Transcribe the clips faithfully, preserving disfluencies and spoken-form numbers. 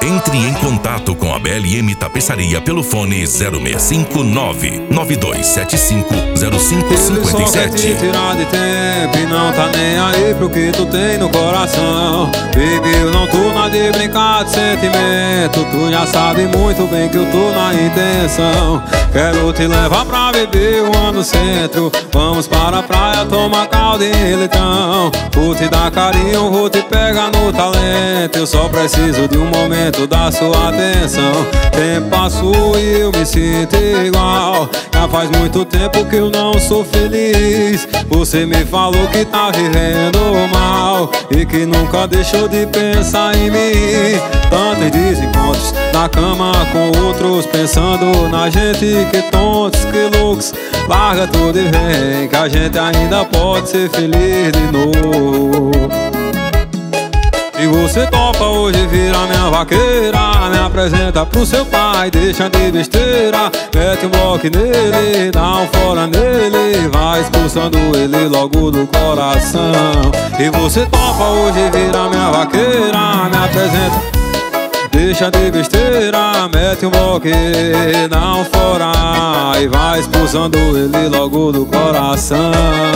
Entre em contato com a B L M Tapeçaria pelo fone zero seis cinco nove, nove dois sete cinco, zero cinco cinco sete. Ele só quer te tirar de tempo e não tá nem aí pro que tu tem no coração. Baby, eu não tô na de brincar de sentimento. Tu já sabe muito bem que eu tô na intenção. Quero te levar pra beber uma no centro. Vamos para a praia, tomar caldo e leitão. Vou te dar carinho, vou te pegar no talento. Eu só preciso de um momento da sua atenção. Tempo passou e eu me sinto igual. Já faz muito tempo que eu não sou feliz. Você me falou que tá vivendo mal e que nunca deixou de pensar em mim. Tantos desencontros na cama com outros, pensando na gente. Que tontos, que loucos. Larga tudo e vem, que a gente ainda pode ser feliz de novo. E você topa hoje virar minha vaqueira, me apresenta pro seu pai, deixa de besteira. Mete um bloco nele, dá um fora nele, vai expulsando ele logo do coração. E você topa hoje virar minha vaqueira, me apresenta, deixa de besteira, mete um bloco, dá um fora e vai expulsando ele logo do coração.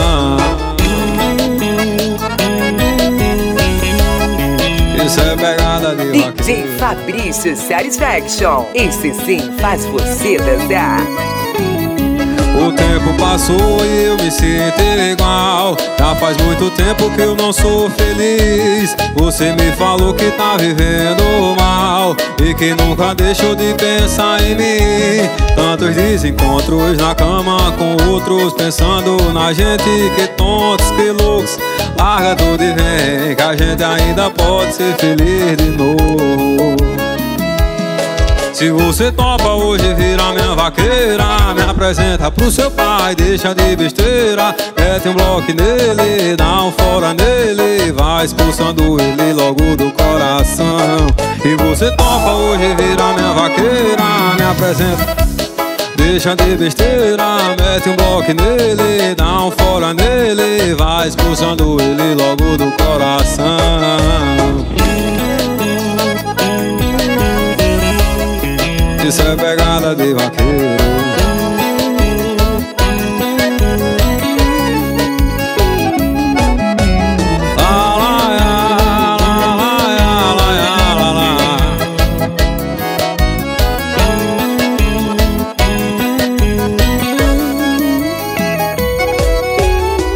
Isso é pegada de D J Fabrício Satisfaction. Esse sim faz você dançar. O tempo passou e eu me sinto igual. Já faz muito tempo que eu não sou feliz. Você me falou que tá vivendo mal e que nunca deixou de pensar em mim. Tantos desencontros na cama com outros, pensando na gente. Que tontos, que loucos. Larga tudo e vem, que a gente ainda pode ser feliz de novo. Se você topa hoje virar minha vaqueira, me apresenta pro seu pai, deixa de besteira. Mete um bloco nele, dá um fora nele, vai expulsando ele logo do coração. E você topa hoje virar minha vaqueira, me apresenta, deixa de besteira. Mete um bloco nele, dá um fora nele, vai expulsando ele logo do coração.